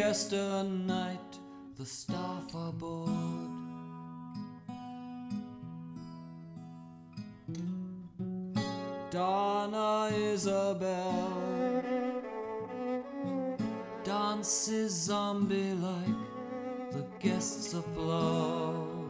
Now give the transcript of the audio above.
yesternight the staff are bored. Donna Isabel dances zombie-like, the guests applaud.